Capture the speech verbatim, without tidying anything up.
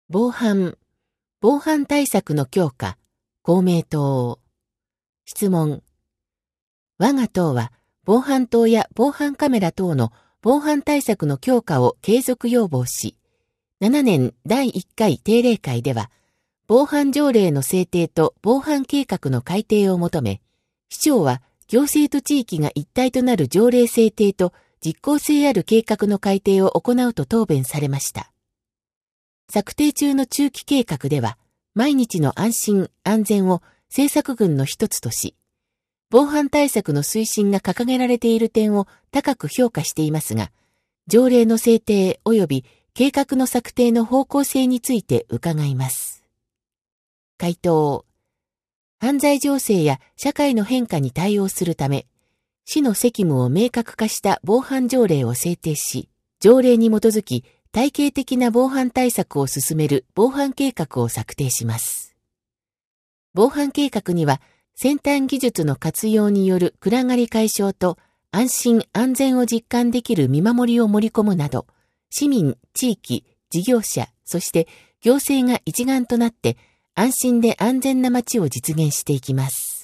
防犯、防犯対策の強化、公明党。質問。我が党は、防犯灯や防犯カメラ等の防犯対策の強化を継続要望し、ななねんだいいっかい定例会では、防犯条例の制定と防犯計画の改定を求め、市長は行政と地域が一体となる条例制定と実効性ある計画の改定を行うと答弁されました。策定中の中期計画では、毎日の安心安全を政策群の一つとし、防犯対策の推進が掲げられている点を高く評価していますが、条例の制定及び計画の策定の方向性について伺います。回答。犯罪情勢や社会の変化に対応するため、市の責務を明確化した防犯条例を制定し、条例に基づき体系的な防犯対策を進める防犯計画を策定します。防犯計画には、先端技術の活用による暗がり解消と安心安全を実感できる見守りを盛り込むなど、市民、地域、事業者、そして行政が一丸となって安心で安全な街を実現していきます。